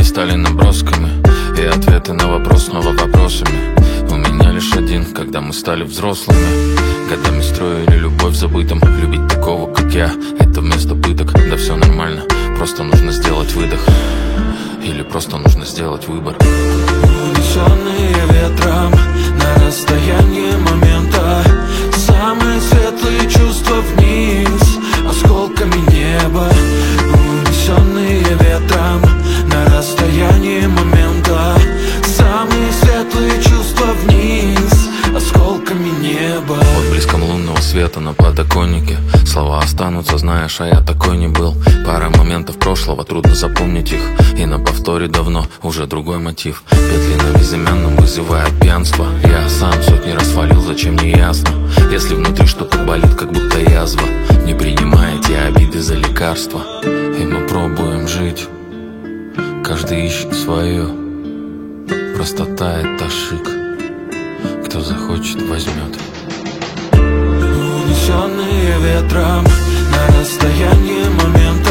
стали набросками, и ответы на вопрос снова вопросами. У меня лишь один, когда мы стали взрослыми. Годами строили любовь забытым. Любить такого, как я, это вместо пыток. Да все нормально, просто нужно сделать выдох. Или просто нужно сделать выбор. Унесенные ветром на расстоянии момента, самые светлые чувства вниз осколками неба. Унесенные ветром на расстоянии момента, самые светлые чувства вниз осколками неба. Под блеском лунного света на подоконнике слова останутся, знаешь, а я такой не был. Пара моментов прошлого, трудно запомнить их, и на повторе давно уже другой мотив. Петли на безымянном вызывают пьянство. Я сам сотни раз валил, зачем не ясно. Если внутри что-то болит, как будто язва, не принимая эти обиды за лекарства. И мы пробуем жить, каждый ищет свое. Простота — это шик, кто захочет, возьмет. Унесенные ветром на расстоянии момента,